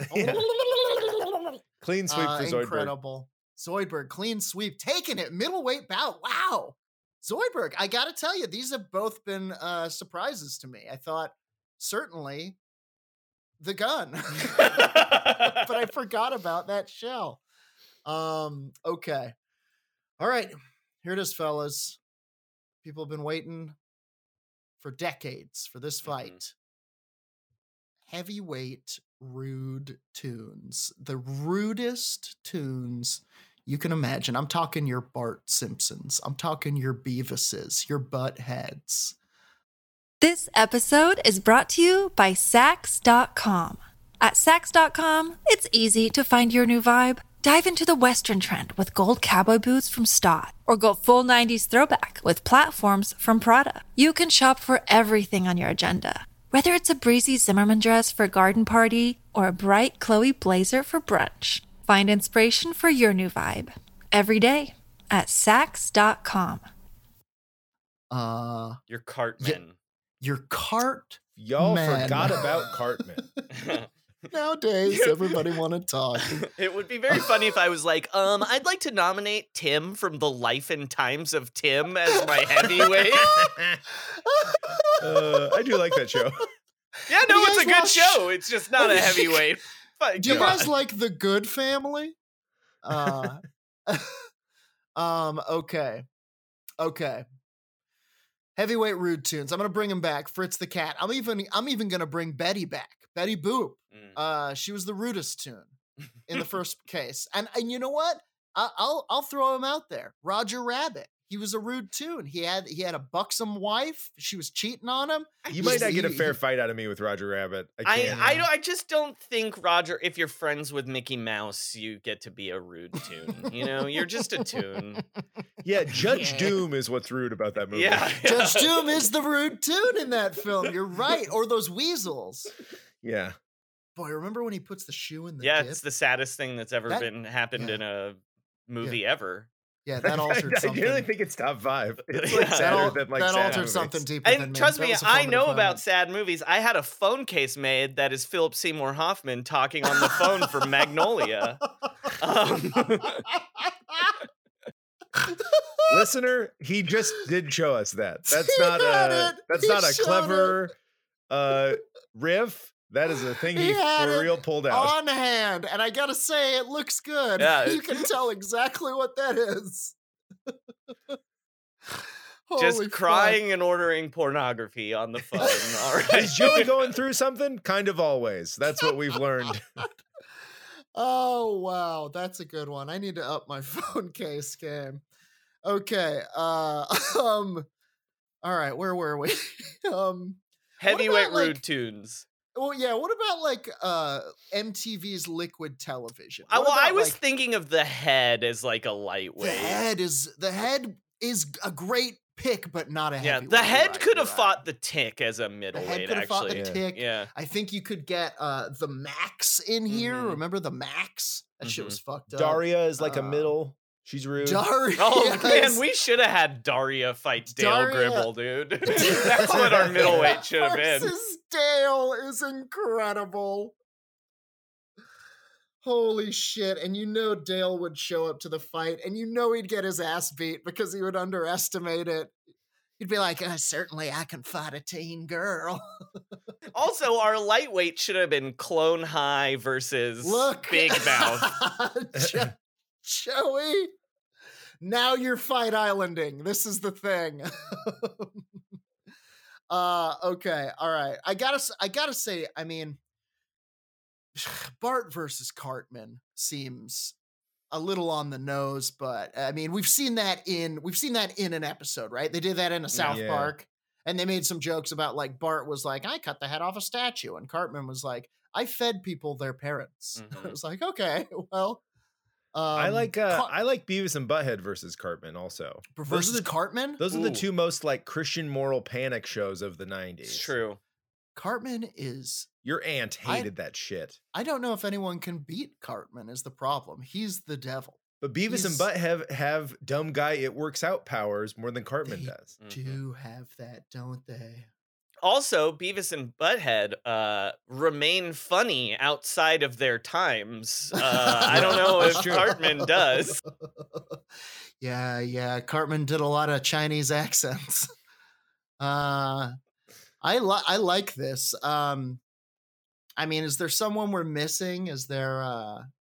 Clean sweep for Zoidberg. Incredible. Zoidberg, clean sweep, taking it, middleweight bout. Wow. Zoidberg, I got to tell you, these have both been surprises to me. I thought, certainly, the gun. But I forgot about that shell. Okay. All right. Here it is, fellas. People have been waiting for decades for this fight. Heavyweight rude tunes. The rudest tunes you can imagine. I'm talking your Bart Simpsons. I'm talking your Beavises, your Buttheads. This episode is brought to you by Sax.com. At Sax.com, it's easy to find your new vibe. Dive into the Western trend with gold cowboy boots from Stott, or go full 90s throwback with platforms from Prada. You can shop for everything on your agenda, whether it's a breezy Zimmermann dress for a garden party or a bright Chloe blazer for brunch. Find inspiration for your new vibe every day at Sax.com. Your Cartman. Your Cart. Y'all forgot about Cartman. Nowadays, everybody want to talk. It would be very funny if I was like, I'd like to nominate Tim from The Life and Times of Tim as my heavyweight. I do like that show. Yeah, no, it's a good show. It's just not a heavyweight. Do you guys like The Good Family? Okay. Heavyweight rude tunes. I'm gonna bring him back. Fritz the Cat. I'm even gonna bring Betty back. Betty Boop. She was the rudest tune in the first case. And you know what? I'll throw him out there. Roger Rabbit. He was a rude tune. He had a buxom wife. She was cheating on him. You might not get a fair fight out of me with Roger Rabbit. I just don't think Roger. If you're friends with Mickey Mouse, you get to be a rude tune. You know, you're just a tune. Yeah, Judge Doom is what's rude about that movie. Yeah. Judge Doom is the rude tune in that film. You're right. Or those weasels. Yeah. Boy, remember when he puts the shoe in the dip? It's the saddest thing that's ever happened in a movie ever. Yeah, that altered something. I really think it's top 5. It's like sadder than like that sad altered movies. Something deeper and than me. Trust me, I know about sad movies. I had a phone case made that is Philip Seymour Hoffman talking on the phone for Magnolia. Listener, he just did show us that. That's not a clever riff. That is a thing he for real pulled out. On hand, and I gotta say, it looks good. Yeah, you can tell exactly what that is. Just crying and ordering pornography on the phone. All right. Is Joey going through something? Kind of always. That's what we've learned. Oh, wow. That's a good one. I need to up my phone case game. Okay. All right. Where were we? Heavyweight rude tunes. Well, yeah. What about like MTV's Liquid Television? I was thinking of The Head as like a lightweight. The Head is a great pick, but not a heavyweight. The Head could have fought the Tick as a middleweight. The Head could have fought the Tick. Yeah. I think you could get the Max in here. Remember the Max? That shit was fucked up. Daria is like a middle. She's rude. Daria. Oh man, we should have had Daria fight Dale Gribble, dude. That's what our middleweight should have been. Dale is incredible. Holy shit. And you know Dale would show up to the fight and you know he'd get his ass beat because he would underestimate it. He'd be like, certainly I can fight a teen girl. Also, our lightweight should have been Clone High versus Big Mouth. Joey, now you're Fight Islanding. This is the thing. Okay, all right. I gotta say, I mean, Bart versus Cartman seems a little on the nose, but I mean, we've seen that in an episode, right? They did that in a South Park, and they made some jokes about like Bart was like, I cut the head off a statue, and Cartman was like, I fed people their parents. Mm-hmm. It was like, okay, well. I like Beavis and Butthead versus Cartman also. Versus Cartman? Those are the two most like Christian moral panic shows of the 90s. It's true. Cartman is... Your aunt hated that shit. I don't know if anyone can beat Cartman is the problem. He's the devil. But Beavis and Butthead have dumb guy it works out powers more than Cartman does. Do have that, don't they? Also, Beavis and Butthead remain funny outside of their times. I don't know if Cartman does. Yeah. Cartman did a lot of Chinese accents. I like this. I mean, is there someone we're missing? Is there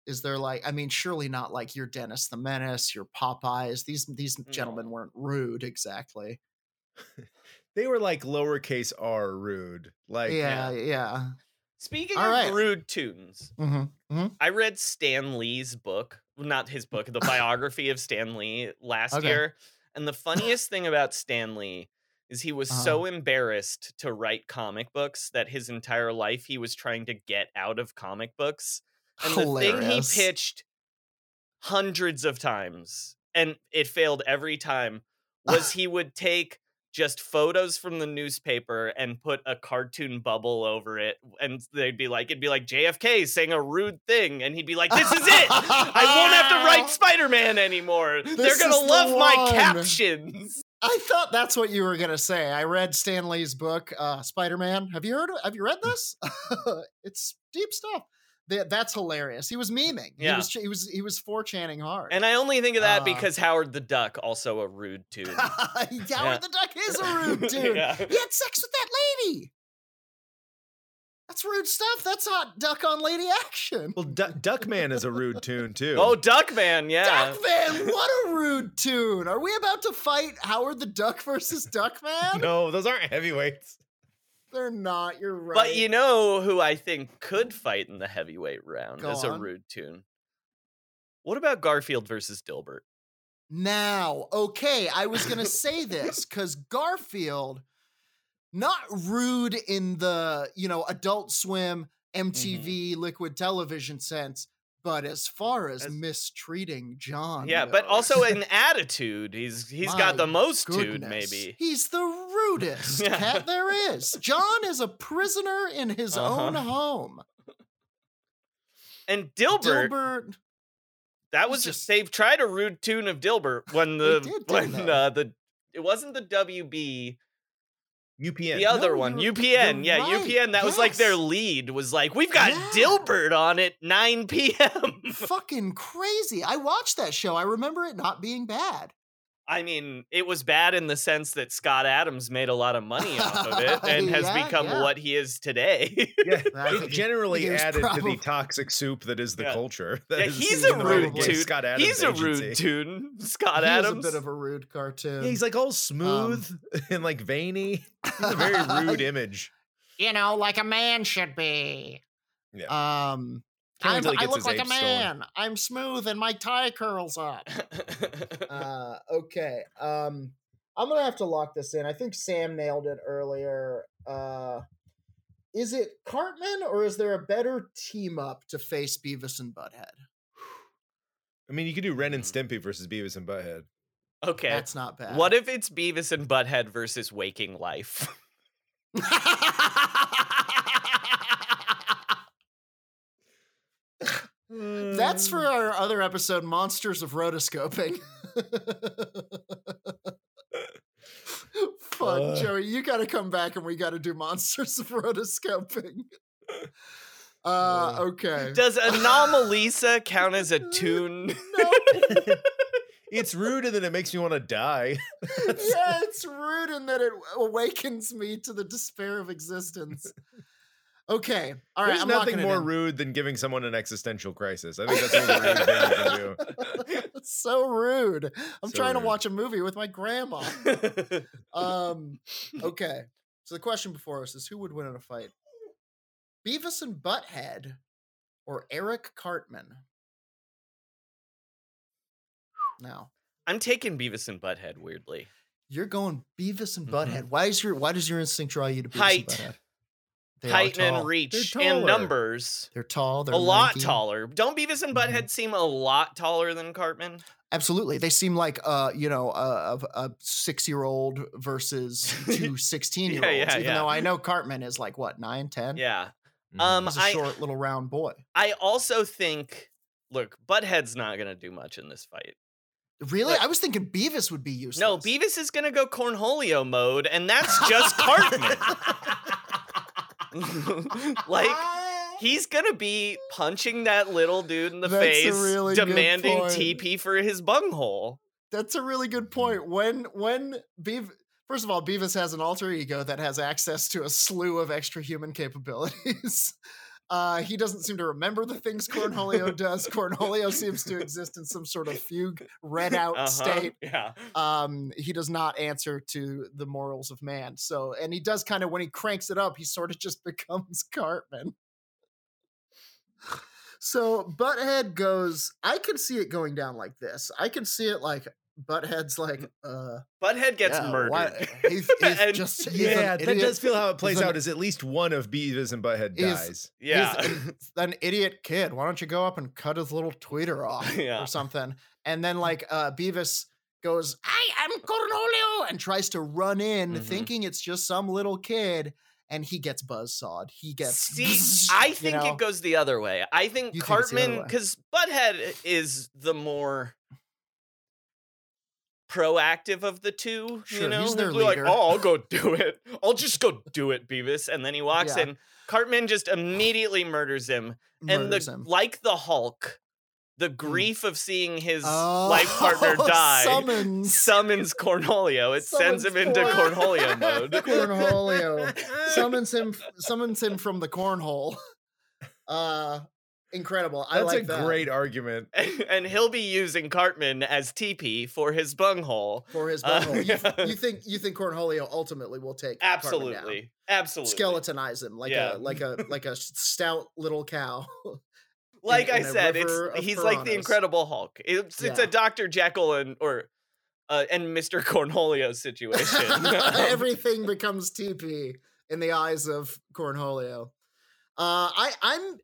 Is there like, I mean, surely not like your Dennis the Menace, your Popeyes. These gentlemen weren't rude exactly. They were like lowercase r rude. Like yeah. Speaking of rude tunes, I read Stan Lee's book, not his book, the biography of Stan Lee last year. And the funniest thing about Stan Lee is he was so embarrassed to write comic books that his entire life he was trying to get out of comic books. And Hilarious. The thing he pitched hundreds of times, and it failed every time, was he would take just photos from the newspaper and put a cartoon bubble over it, and it'd be like JFK saying a rude thing, and he'd be like, "This is it! I won't have to write Spider-Man anymore. They're gonna love my captions." I thought that's what you were gonna say. I read Stan Lee's book, Spider-Man. Have you read this? It's deep stuff. That's hilarious. He was memeing. Yeah. He was 4channing hard. And I only think of that because Howard the Duck, also a rude tune. Howard the Duck is a rude tune. Yeah. He had sex with that lady. That's rude stuff. That's hot duck on lady action. Well, Duckman is a rude tune too. Oh, Duckman, yeah. Duckman, what a rude tune. Are we about to fight Howard the Duck versus Duckman? No, those aren't heavyweights. They're not. You're right. But you know who I think could fight in the heavyweight round as a rude tune? What about Garfield versus Dilbert? Now, okay, I was going to say this because Garfield, not rude in the, Adult Swim, MTV, Liquid Television sense, but as far as mistreating John. Yeah, goes. But also in attitude, he's got the most tude, maybe. He's the rudest cat there is. John is a prisoner in his own home. And Dilbert, that was just, they've tried a rude tune of Dilbert when it wasn't the WB. UPN. The other one, UPN. Yeah, right. UPN. That was like their lead was like, we've got Dilbert on at 9 p.m. Fucking crazy. I watched that show. I remember it not being bad. I mean, it was bad in the sense that Scott Adams made a lot of money off of it and has become what he is today. It generally added to the toxic soup that is the culture. He's a rude tune. Scott Adams he's a rude tune. Scott Adams. He's a bit of a rude cartoon. Yeah, he's like all smooth and like veiny. He's a very rude image. Like a man should be. Yeah. I look like a man. I'm smooth and my tie curls up. Okay. I'm going to have to lock this in. I think Sam nailed it earlier. Is it Cartman or is there a better team up to face Beavis and Butthead? I mean, you could do Ren and Stimpy versus Beavis and Butthead. Okay. That's not bad. What if it's Beavis and Butthead versus Waking Life? That's for our other episode, Monsters of Rotoscoping. Fuck, Joey, you gotta come back and we gotta do Monsters of Rotoscoping. Okay. Does Anomalisa count as a tune? No. It's rude and then it makes me want to die. Yeah, it's rude and that it awakens me to the despair of existence. Okay, all right. There's nothing more rude than giving someone an existential crisis. I think that's one of the rude things you can do. It's so rude. I'm trying to watch a movie with my grandma. Okay, so the question before us is: who would win in a fight, Beavis and Butthead, or Eric Cartman? Now, I'm taking Beavis and Butthead. Weirdly, you're going Beavis and Butthead. Why does your instinct draw you to Beavis and Butthead? Height and reach and numbers. They're tall. They're a lot taller. Don't Beavis and Butthead seem a lot taller than Cartman? Absolutely. They seem like a 6-year-old versus two 16-year-olds. Even though I know Cartman is like what, 9, 10? Yeah. He's a short little round boy. I also think, look, Butthead's not gonna do much in this fight. Really? I was thinking Beavis would be useless. No, Beavis is gonna go Cornholio mode, and that's just Cartman. Like, he's gonna be punching that little dude in the face, really demanding TP for his bunghole. That's a really good point. When first of all, Beavis has an alter ego that has access to a slew of extra human capabilities. He doesn't seem to remember the things Cornholio does. Cornholio seems to exist in some sort of fugue, read out state. Yeah. He does not answer to the morals of man. So, and he does kind of, when he cranks it up, he sort of just becomes Cartman. So Butthead goes, I can see it going down like this. I can see it like Butthead's like, Butthead gets murdered. He's just, that does feel how it plays out, is at least one of Beavis and Butthead dies. He's an idiot kid. Why don't you go up and cut his little tweeter off or something? And then like Beavis goes, I am Cornholio, and tries to run in thinking it's just some little kid. And he gets buzzsawed. He gets. I think it goes the other way. I think Cartman, because Butthead is the more proactive of the two. Sure, he's their leader. Like, oh, I'll go do it. I'll just go do it, Beavis. And then he walks in. Cartman just immediately murders him. Like the Hulk, the grief of seeing his life partner die summons Cornholio. It sends him into Cornholio mode. Cornholio summons him from the cornhole. Incredible. That's a great argument. And he'll be using Cartman as TP for his bunghole. You think Cornholio ultimately will take absolutely Cartman down? Absolutely Skeletonize him like a stout little cow. Like I said, he's like the Incredible Hulk. It's a Dr. Jekyll and Mr. Cornholio situation. Everything becomes TP in the eyes of Cornholio. I'm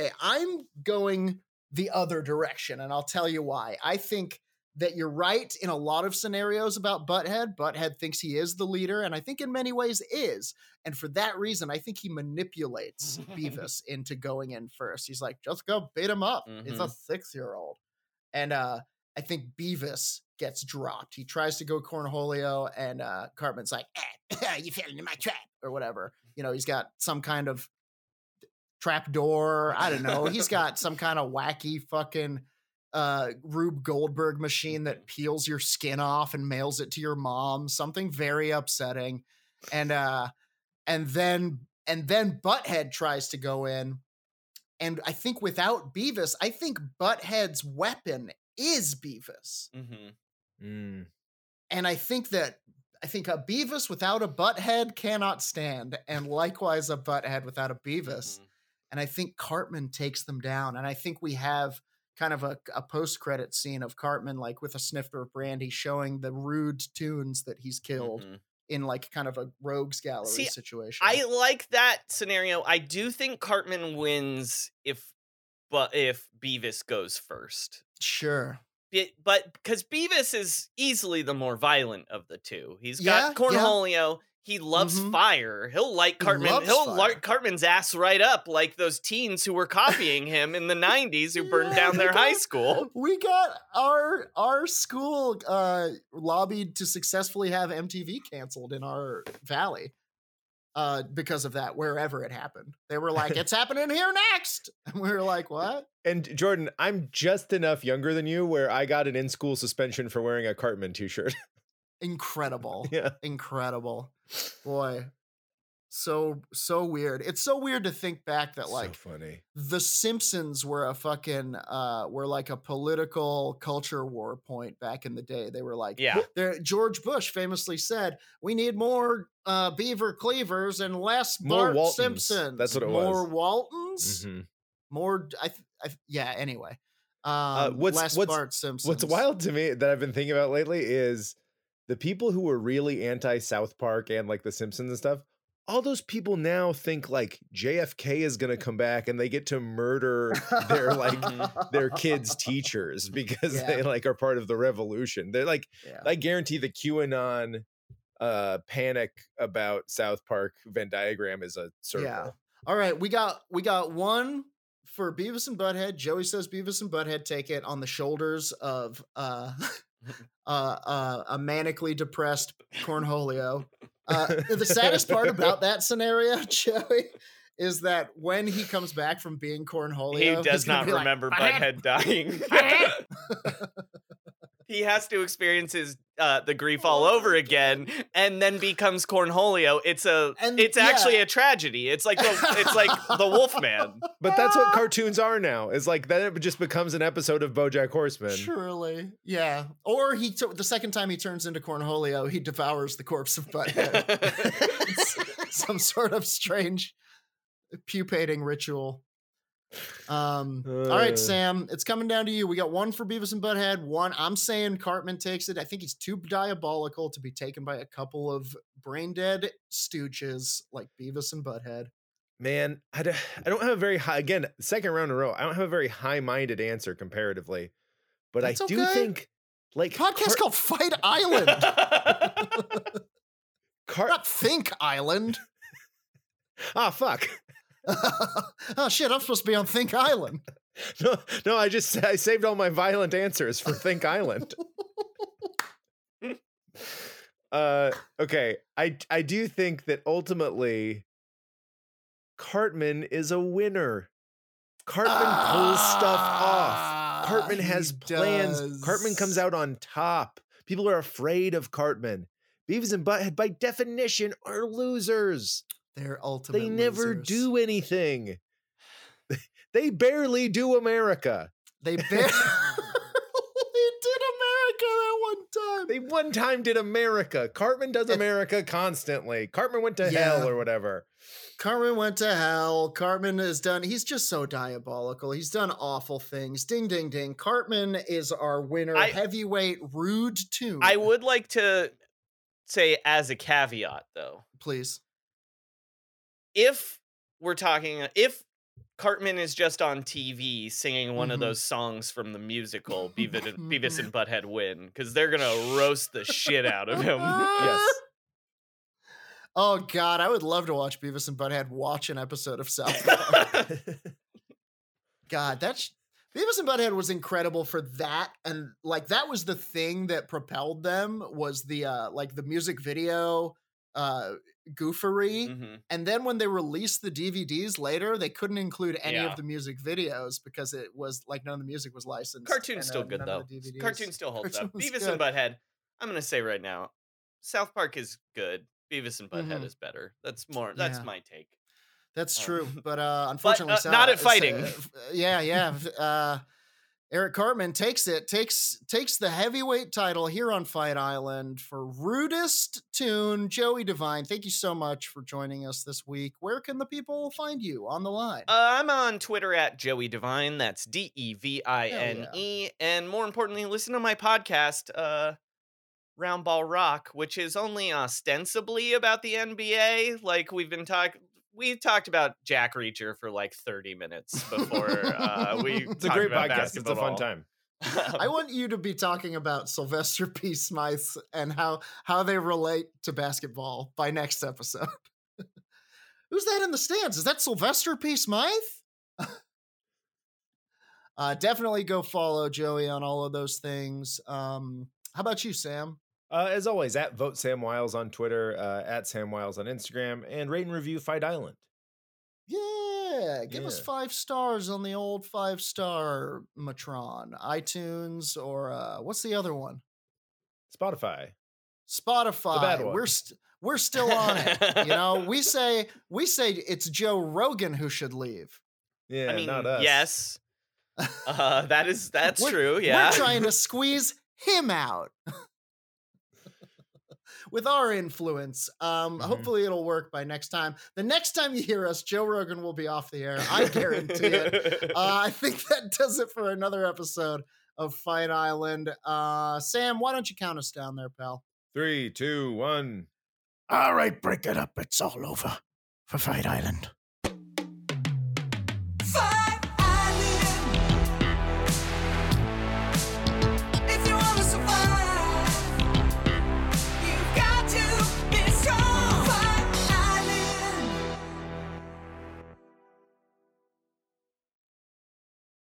going the other direction, and I'll tell you why. I think that you're right in a lot of scenarios about Butthead. Butthead thinks he is the leader, and I think in many ways is. And for that reason, I think he manipulates Beavis into going in first. He's like, just go beat him up. He's a 6-year-old. And I think Beavis gets dropped. He tries to go Cornholio, and Cartman's like, you fell into my trap, or whatever. He's got some kind of trap door. I don't know. He's got some kind of wacky fucking Rube Goldberg machine that peels your skin off and mails it to your mom. Something very upsetting. And then Butthead tries to go in. And I think without Beavis, I think Butthead's weapon is Beavis. And I think a Beavis without a Butthead cannot stand. And likewise, a Butthead without a Beavis. And I think Cartman takes them down. And I think we have kind of a post-credit scene of Cartman, like with a snifter of brandy, showing the rude tunes that he's killed in like kind of a rogues gallery situation. I like that scenario. I do think Cartman wins if Beavis goes first. Sure. But because Beavis is easily the more violent of the two. He's got Cornholio. Yeah. He loves fire. He'll light Cartman. He'll light Cartman's ass right up, like those teens who were copying him in the 90s who burned down their high school. We got our school lobbied to successfully have MTV canceled in our valley because of that, wherever it happened. They were like, it's happening here next. And we were like, what? And Jordan, I'm just enough younger than you where I got an in-school suspension for wearing a Cartman t-shirt. Incredible. Incredible. Boy, so weird. It's so weird to think back that like so funny. The Simpsons were a fucking were like a political culture war point back in the day. They were like, George Bush famously said, we need more Beaver Cleavers and less Bart Simpsons. That's what it was. More Waltons. More. Anyway, less Bart Simpsons. What's wild to me that I've been thinking about lately is the people who were really anti-South Park and like the Simpsons and stuff, all those people now think like JFK is going to come back and they get to murder their like their kids' teachers because they like are part of the revolution. They're like, I guarantee the QAnon panic about South Park Venn diagram is a circle. Yeah. All right. We got one for Beavis and Butthead. Joey says Beavis and Butthead take it on the shoulders of a manically depressed Cornholio. The saddest part about that scenario, Joey, is that when he comes back from being Cornholio, he does not remember Butthead dying. He has to experience his the grief all over again, and then becomes Cornholio. It's actually a tragedy. It's like the Wolfman. But that's what cartoons are now. Is like then it just becomes an episode of BoJack Horseman. Truly, yeah. Or the second time he turns into Cornholio, he devours the corpse of Butthead. Some sort of strange pupating ritual. All right, Sam, it's coming down to you. We got one for Beavis and Butthead. One, I'm saying Cartman takes it. I think he's too diabolical to be taken by a couple of brain dead stooges like Beavis and Butthead. Man, I don't have a very high, again, second round in a row, I don't have a very high-minded answer comparatively, but that's I do think like podcast called Fight Island. Not Think Island. Ah, fuck. Oh shit, I'm supposed to be on Think Island. No, I saved all my violent answers for Think Island. Okay, I do think that ultimately Cartman is a winner. Cartman pulls stuff off. Cartman has plans. Does. Cartman comes out on top. People are afraid of Cartman. Beavis and Butthead, by definition, are losers. They're ultimate They never losers. do anything. They barely do America. They barely did America that one time. They one time did America. Cartman does America constantly. Cartman went to hell or whatever. Cartman went to hell. Cartman has done, he's just so diabolical. He's done awful things. Ding, ding, ding. Cartman is our winner. Heavyweight Rude Tune. I would like to say as a caveat, though. Please. If Cartman is just on TV singing one of those songs from the musical, Beavis and Butthead win, because they're going to roast the shit out of him. Yes. Oh, God, I would love to watch Beavis and Butthead watch an episode of South Park. God, Beavis and Butthead was incredible for that. And, like, that was the thing that propelled them was the music video goofery. And then when they released the DVDs later, they couldn't include any of the music videos because it was like none of the music was licensed. Cartoon's still good though. Cartoon still holds up. Beavis and Butthead, I'm gonna say right now, South Park is good. Beavis and Butthead is better. That's my take. That's true. But unfortunately not at fighting. Eric Cartman takes the heavyweight title here on Fight Island for Rudest Tune. Joey Devine, thank you so much for joining us this week. Where can the people find you on the line? I'm on Twitter at Joey Devine. That's Devine. And more importantly, listen to my podcast, Round Ball Rock, which is only ostensibly about the NBA. Like we talked about Jack Reacher for like 30 minutes before it's a great podcast. Basketball. It's a fun time. I want you to be talking about Sylvester P. Smythe and how they relate to basketball by next episode. Who's that in the stands? Is that Sylvester P. Smythe? Definitely go follow Joey on all of those things. How about you, Sam? As always, at Vote Sam Wiles on Twitter, at Sam Wiles on Instagram, and rate and review Fight Island. Yeah, give us 5 stars on the old 5-star Matron, iTunes, or what's the other one? Spotify. The bad one. We're still on it. You know, we say it's Joe Rogan who should leave. Yeah, I mean, not us. Yes, that's true. Yeah, we're trying to squeeze him out. With our influence. Hopefully it'll work by next time. The next time you hear us, Joe Rogan will be off the air. I guarantee it. I think that does it for another episode of Fight Island. Sam, why don't you count us down there, pal? 3, 2, 1. All right, break it up. It's all over for Fight Island.